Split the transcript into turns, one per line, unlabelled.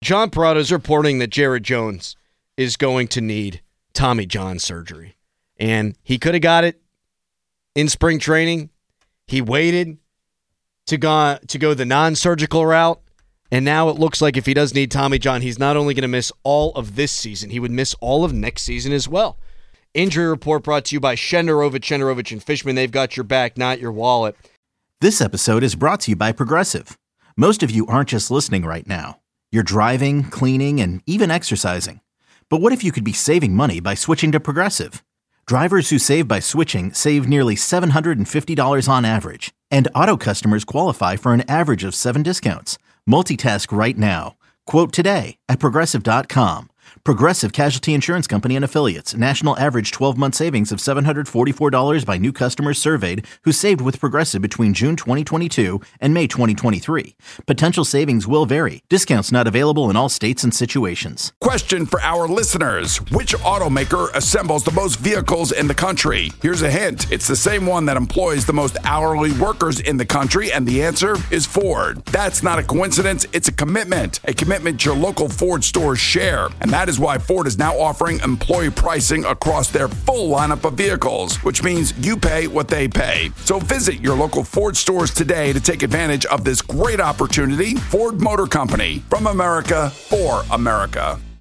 John Parada is reporting that Jared Jones is going to need Tommy John surgery. And he could have got it in spring training. He waited to go the non-surgical route. And now it looks like if he does need Tommy John, he's not only going to miss all of this season, he would miss all of next season as well. Injury report brought to you by Shenderovich and Fishman. They've got your back, not your wallet.
This episode is brought to you by Progressive. Most of you aren't just listening right now. You're driving, cleaning, and even exercising. But what if you could be saving money by switching to Progressive? Drivers who save by switching save nearly $750 on average. And auto customers qualify for an average of 7 discounts. Multitask right now. Quote today at Progressive.com. Progressive Casualty Insurance Company and Affiliates. National average 12-month savings of $744 by new customers surveyed who saved with Progressive between June 2022 and May 2023. Potential savings will vary. Discounts not available in all states and situations.
Question for our listeners. Which automaker assembles the most vehicles in the country? Here's a hint. It's the same one that employs the most hourly workers in the country, and the answer is Ford. That's not a coincidence. It's a commitment. A commitment your local Ford stores share. And that is why Ford is now offering employee pricing across their full lineup of vehicles, which means you pay what they pay. So visit your local Ford stores today to take advantage of this great opportunity. Ford Motor Company, from America for America.